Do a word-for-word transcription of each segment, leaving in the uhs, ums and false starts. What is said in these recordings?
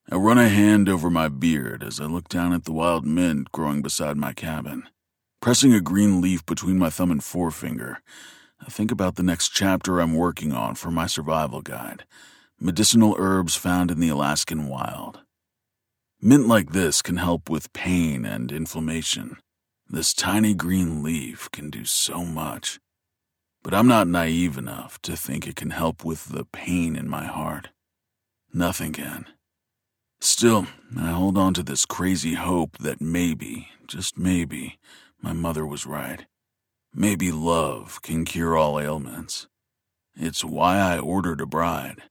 I run a hand over my beard as I look down at the wild mint growing beside my cabin. Pressing a green leaf between my thumb and forefinger, I think about the next chapter I'm working on for my survival guide, medicinal herbs found in the Alaskan wild. Mint like this can help with pain and inflammation. This tiny green leaf can do so much. But I'm not naive enough to think it can help with the pain in my heart. Nothing can. Still, I hold on to this crazy hope that maybe, just maybe, my mother was right. Maybe love can cure all ailments. It's why I ordered a bride.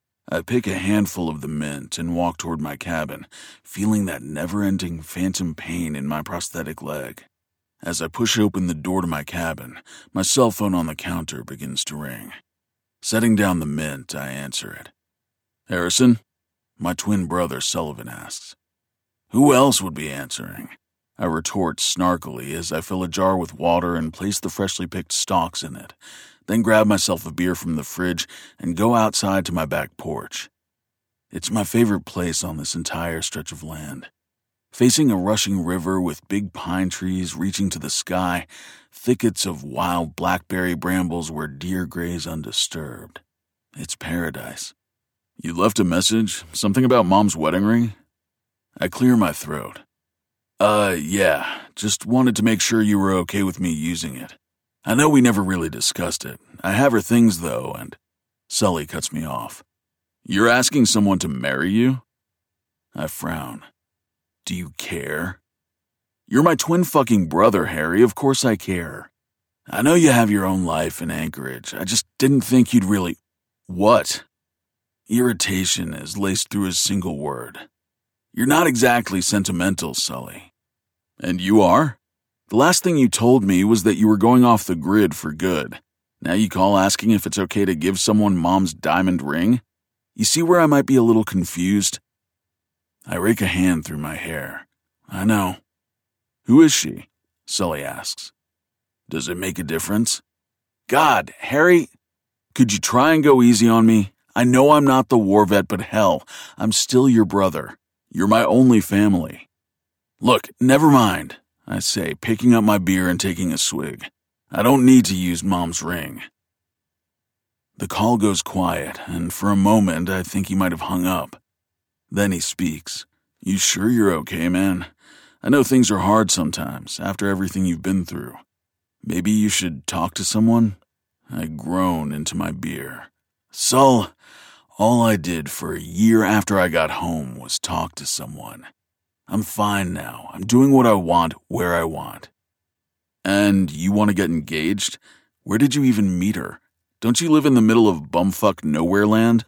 I pick a handful of the mint and walk toward my cabin, feeling that never-ending phantom pain in my prosthetic leg. As I push open the door to my cabin, my cell phone on the counter begins to ring. Setting down the mint, I answer it. "Harrison?" My twin brother Sullivan asks. "Who else would be answering?" I retort snarkily as I fill a jar with water and place the freshly picked stalks in it, then grab myself a beer from the fridge and go outside to my back porch. It's my favorite place on this entire stretch of land. Facing a rushing river with big pine trees reaching to the sky, thickets of wild blackberry brambles where deer graze undisturbed. It's paradise. "You left a message? Something about Mom's wedding ring?" I clear my throat. Uh, yeah, just wanted to make sure you were okay with me using it. I know we never really discussed it. I have her things, though, and... Sully cuts me off. "You're asking someone to marry you?" I frown. "Do you care?" "You're my twin fucking brother, Harry. Of course I care. I know you have your own life in Anchorage. I just didn't think you'd really..." "What?" Irritation is laced through a single word. "You're not exactly sentimental, Sully." "And you are? The last thing you told me was that you were going off the grid for good. Now you call asking if it's okay to give someone Mom's diamond ring? You see where I might be a little confused?" I rake a hand through my hair. "I know." "Who is she?" Sully asks. "Does it make a difference?" "God, Harry, could you try and go easy on me? I know I'm not the war vet, but hell, I'm still your brother. You're my only family." "Look, never mind," I say, picking up my beer and taking a swig. "I don't need to use Mom's ring." The call goes quiet, and for a moment I think he might have hung up. Then he speaks. "You sure you're okay, man? I know things are hard sometimes, after everything you've been through. Maybe you should talk to someone?" I groan into my beer. "Sul, all I did for a year after I got home was talk to someone. I'm fine now. I'm doing what I want, where I want." "And you want to get engaged? Where did you even meet her? Don't you live in the middle of bumfuck nowhere land?"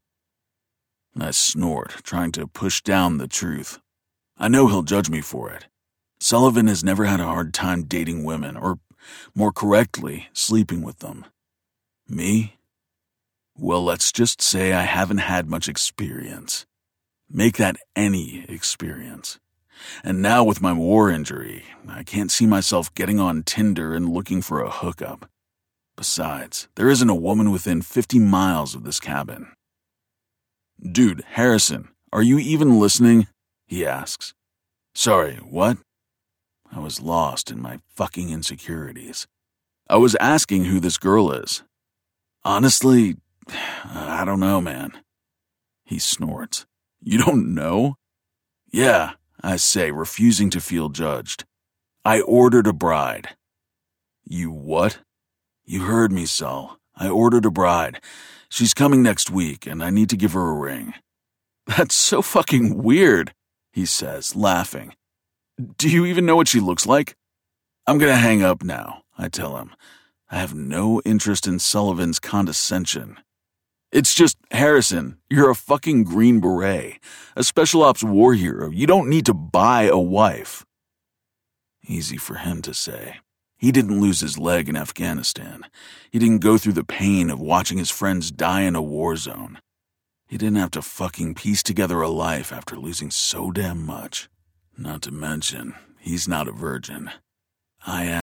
I snort, trying to push down the truth. I know he'll judge me for it. Sullivan has never had a hard time dating women, or, more correctly, sleeping with them. Me? Well, let's just say I haven't had much experience. Make that any experience. And now with my war injury, I can't see myself getting on Tinder and looking for a hookup. Besides, there isn't a woman within fifty miles of this cabin. "Dude, Harrison, are you even listening?" he asks. "Sorry, what?" I was lost in my fucking insecurities. "I was asking who this girl is." "Honestly, I don't know, man." He snorts. "You don't know?" "Yeah," I say, refusing to feel judged. "I ordered a bride." "You what?" "You heard me, Sul. I ordered a bride. She's coming next week, and I need to give her a ring." "That's so fucking weird," he says, laughing. "Do you even know what she looks like?" "I'm gonna hang up now," I tell him. I have no interest in Sullivan's condescension. "It's just, Harrison, you're a fucking Green Beret, a special ops war hero. You don't need to buy a wife." Easy for him to say. He didn't lose his leg in Afghanistan. He didn't go through the pain of watching his friends die in a war zone. He didn't have to fucking piece together a life after losing so damn much. Not to mention, he's not a virgin. I am.